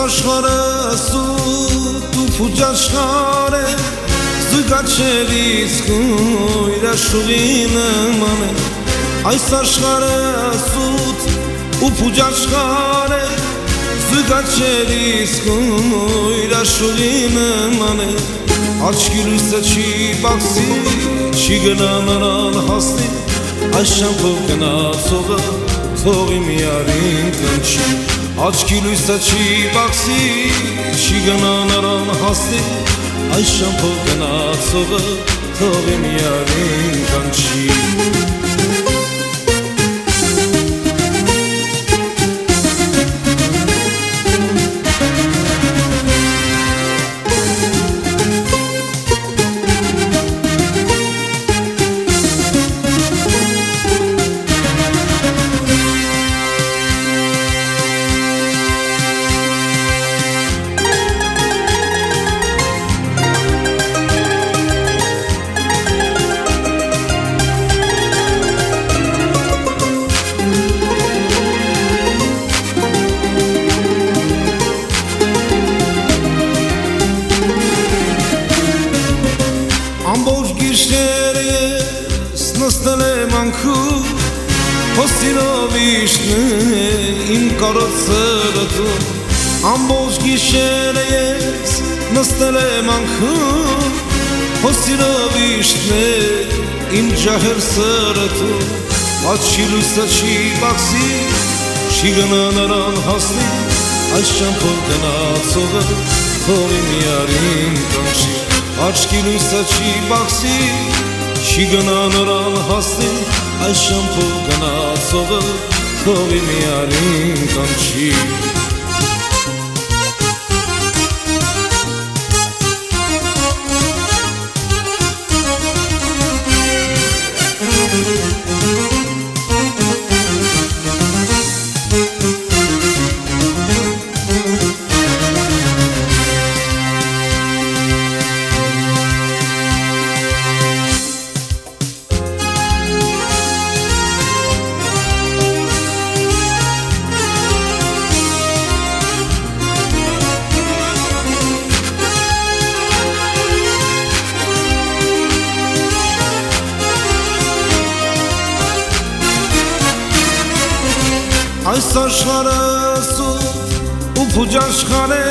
աշխարհը սուտ ու փուջաշխարհ է զգաչելիս քույր աշխուհին նման է այս աշխարհը սուտ ու փուջաշխարհ է զգաչելիս քույր աշխուհին նման է աչքի լույսը չի բացի չի գնա նրան հասնի այս շամփով գնացողը թողի միարին կանչի աչքի լույսը չի բացի չի գնա նրան հասնի այս շամփով գնացողը թողի միարին կանչի Ամբողջ գիշեր ես նստել եմ անքուր Հոսիրով իշտն իմ կարոցը դու Ամբողջ գիշեր ես նստել եմ անքուր Հոսիրով իշտն իմ ջահեր սրը դու Աչքի լույսը չի բացի չի գնա նրան հասնի Այս շամփով գնացողը թողի միարին կանչի Աչքի լույսը չի բացի չի գնա նրան հասնի Այս շամփով գնացողը թողի միարին կանչի Այս աշխարհը սուտ ու փուջաշխարհ է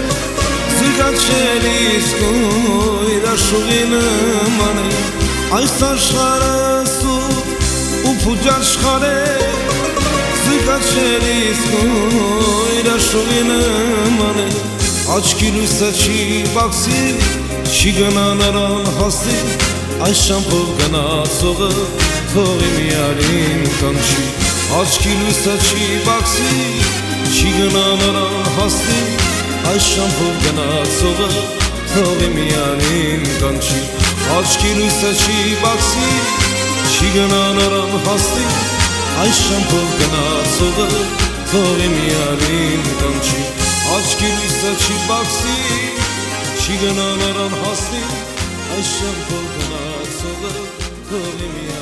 զգաչելիս քույր աշխուհին նման է Այս աշխարհը սուտ ու փուջաշխարհ է զգաչելիս քույր աշխուհին նման է Աչքի լույսը չի բացի չի գնա նրան հասնի Այս շամփով գնացողը թողի միարին կանչի Աչքի լույսը չի բացի չի գնա նրան հասնի Այս շամփով գնացողը թողի միարին կանչի Աչքի լույսը չի բացի չի գնա նրան հասնի Այս շամփով գնացողը թողի միարին կանչի Աչքի լույսը չի բացի չի գնա նրան հասնի Այս շամփով գնացողը թողի միարին